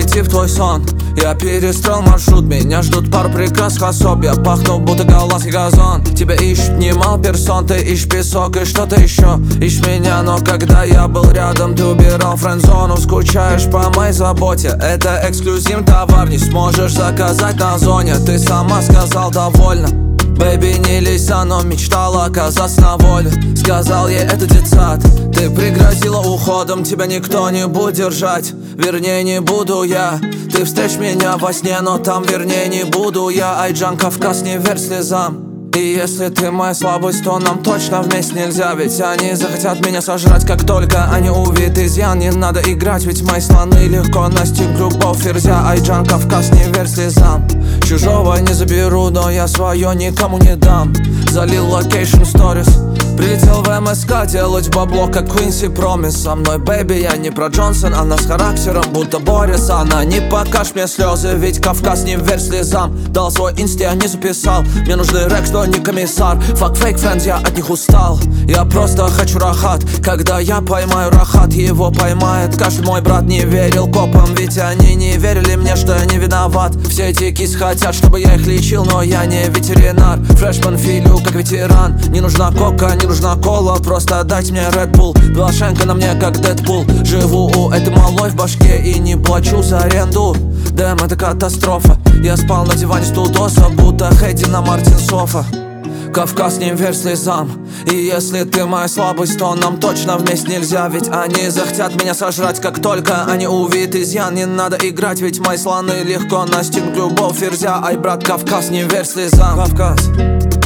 прийти в твой сон. Я перестроил маршрут, меня ждут пару прекрасных особ. Я пахну, будто голландский газон. Тебя ищут немало персон, ты ищешь песок и что-то еще. Ищешь меня, но когда я был рядом, ты убирал френд-зону. Скучаешь по моей заботе, это эксклюзивный товар. Не сможешь заказать на зоне, ты сама сказал довольно. Бэйби, не лезь, но мечтала оказаться на воле. Сказал ей, это детсад. Ты пригрозила уходом, тебя никто не будет держать. Вернее, не буду я. Ты встретишь меня во сне, но там, вернее, не буду я. Айджан, Кавказ, не верь слезам. И если ты моя слабость, то нам точно вместе нельзя. Ведь они захотят меня сожрать, как только они увидят изъян. Не надо играть, ведь мои слоны легко настиг любовь ферзя. Айджан, Кавказ, не верь слезам. Чужого не заберу, но я свое никому не дам. Залил локейшн сторис, прилетел в МСК делать бабло, как Квинси Промис. Со мной, бэйби, я не про Джонсон, она с характером, будто Борис. Она не покажет мне слезы, ведь Кавказ, не верь слезам. Дал свой инст, я не записал. Мне нужны рекс, но не комиссар. Fuck fake friends, я от них устал. Я просто хочу рахат. Когда я поймаю рахат, его поймает каждый. Мой брат не верил копам, ведь они не верили мне, что я не виноват. Все эти кис хотят, чтобы я их лечил, но я не ветеринар. Фрешман филю, как ветеран. Не нужна кока, не нужна кола, просто дайте мне Red Bull. Блошенко на мне, как Дэдпул. Живу у этой малой в башке и не плачу за аренду. Дэм, это катастрофа. Я спал на диване студоса, будто Хэдди на Мартин Софа. Кавказ, не верь слезам. И если ты моя слабость, то нам точно вместе нельзя. Ведь они захотят меня сожрать, как только они увидят изъян. Не надо играть, ведь мои слоны легко настигнут любовь ферзя. Ай, брат, Кавказ, не верь слезам. Кавказ.